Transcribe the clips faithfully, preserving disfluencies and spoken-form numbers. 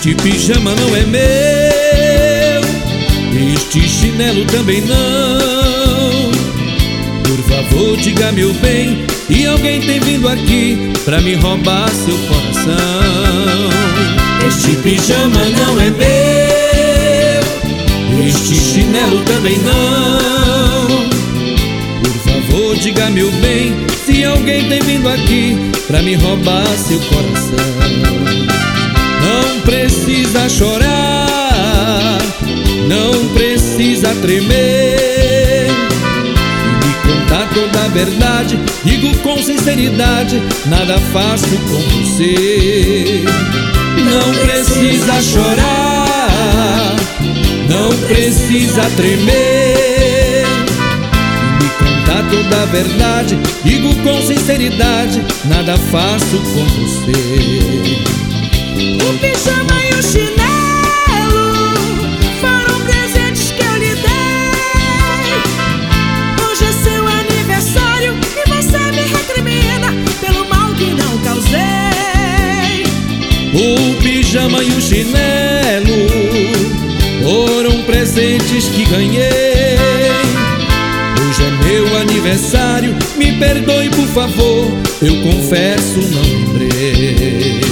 Este pijama não é meu, este chinelo também não. Por favor, diga meu bem, e alguém tem vindo aqui pra me roubar seu coração. Este pijama não é meu, este chinelo também não. Por favor, diga meu bem, se alguém tem vindo aqui pra me roubar seu coração. Não precisa chorar, não precisa tremer. Me contar toda a verdade, digo com sinceridade, nada faço com você. Não precisa chorar, não precisa tremer. Me contar toda a verdade, digo com sinceridade, nada faço com você. O pijama e o chinelo foram presentes que eu lhe dei. Hoje é seu aniversário e você me recrimina pelo mal que não causei. O pijama e o chinelo foram presentes que ganhei. Hoje é meu aniversário, me perdoe por favor, eu confesso não lembrei.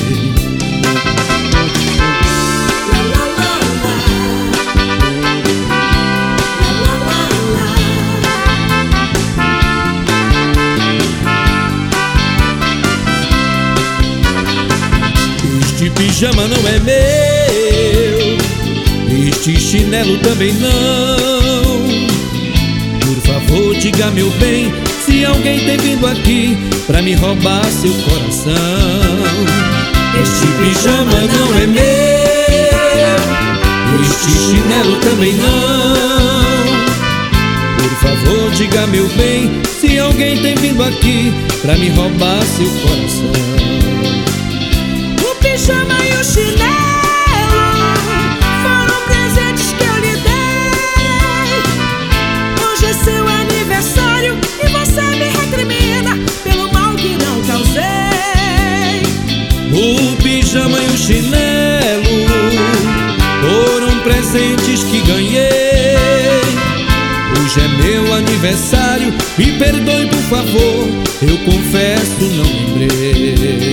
Este pijama não é meu, este chinelo também não. Por favor, diga meu bem, se alguém tem vindo aqui pra me roubar seu coração. Este pijama não é meu, este chinelo também não. Por favor, diga meu bem, se alguém tem vindo aqui pra me roubar seu coração. O pijama e o chinelo foram presentes que eu lhe dei. Hoje é seu aniversário e você me recrimina pelo mal que não causei. O pijama e o chinelo foram presentes que ganhei. Hoje é meu aniversário, me perdoe por favor, eu confesso não lembrei.